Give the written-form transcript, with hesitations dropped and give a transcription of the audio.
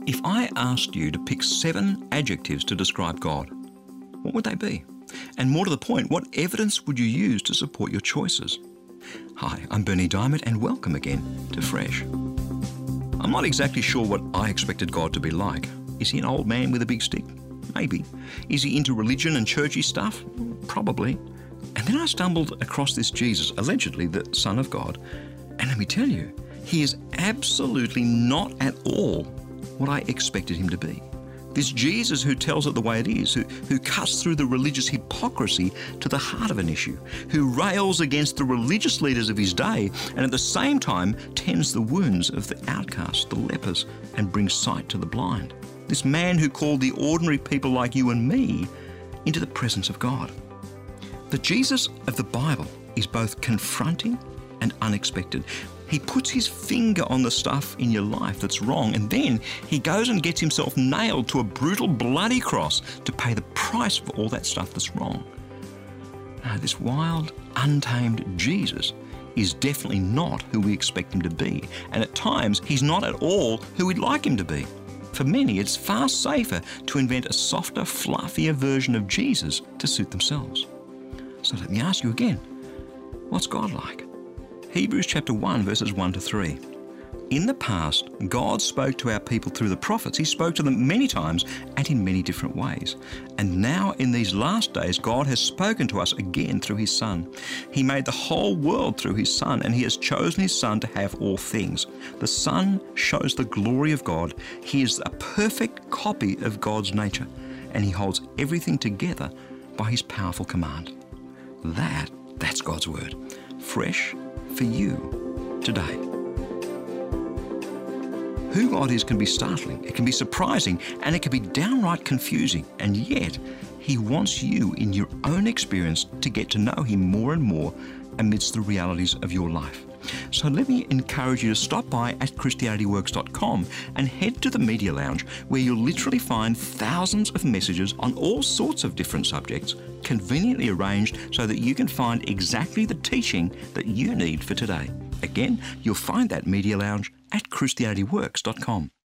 If I asked you to pick 7 adjectives to describe God, what would they be? And more to the point, what evidence would you use to support your choices? Hi, I'm Berni Dymet and welcome again to Fresh. I'm not exactly sure what I expected God to be like. Is he an old man with a big stick? Maybe. Is he into religion and churchy stuff? Probably. And then I stumbled across this Jesus, allegedly the Son of God, and let me tell you, he is absolutely not at all what I expected him to be. This Jesus who tells it the way it is, who cuts through the religious hypocrisy to the heart of an issue, who rails against the religious leaders of his day and at the same time tends the wounds of the outcasts, the lepers, and brings sight to the blind. This man who called the ordinary people like you and me into the presence of God. The Jesus of the Bible is both confronting and unexpected. He puts his finger on the stuff in your life that's wrong, and then he goes and gets himself nailed to a brutal, bloody cross to pay the price for all that stuff that's wrong. Now, this wild, untamed Jesus is definitely not who we expect him to be, and at times he's not at all who we'd like him to be. For many, it's far safer to invent a softer, fluffier version of Jesus to suit themselves. So let me ask you again, what's God like? Hebrews chapter 1, verses 1 to 3. In the past, God spoke to our people through the prophets. He spoke to them many times and in many different ways. And now in these last days, God has spoken to us again through his Son. He made the whole world through his Son, and he has chosen his Son to have all things. The Son shows the glory of God. He is a perfect copy of God's nature, and he holds everything together by his powerful command. That's God's word. Fresh for you today. Who God is can be startling, it can be surprising, and it can be downright confusing. And yet, he wants you in your own experience to get to know him more and more amidst the realities of your life. So let me encourage you to stop by at ChristianityWorks.com and head to the Media Lounge, where you'll literally find thousands of messages on all sorts of different subjects, conveniently arranged so that you can find exactly the teaching that you need for today. Again, you'll find that Media Lounge at ChristianityWorks.com.